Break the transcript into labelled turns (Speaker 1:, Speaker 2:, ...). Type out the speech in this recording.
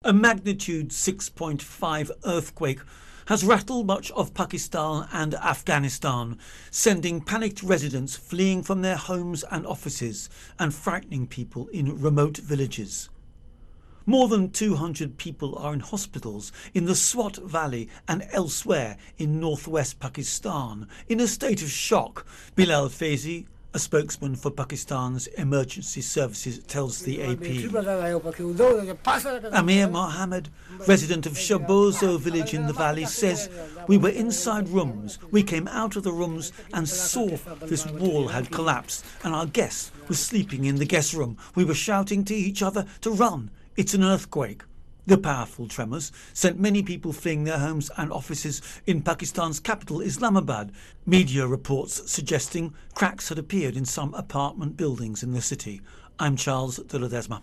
Speaker 1: A magnitude 6.5 earthquake has rattled much of Pakistan and Afghanistan, sending panicked residents fleeing from their homes and offices and frightening people in remote villages. More than 200 people are in hospitals in the Swat Valley and elsewhere in northwest Pakistan in a state of shock, Bilal Faizi, a spokesman for Pakistan's emergency services, tells the AP. Amir Mohammed, resident of Shabozo village in the valley, says, "We were inside rooms. We came out of the rooms and saw this wall had collapsed and our guests were sleeping in the guest room. We were shouting to each other to run. It's an earthquake." The powerful tremors sent many people fleeing their homes and offices in Pakistan's capital, Islamabad. Media reports suggesting cracks had appeared in some apartment buildings in the city. I'm Charles de Ledesma.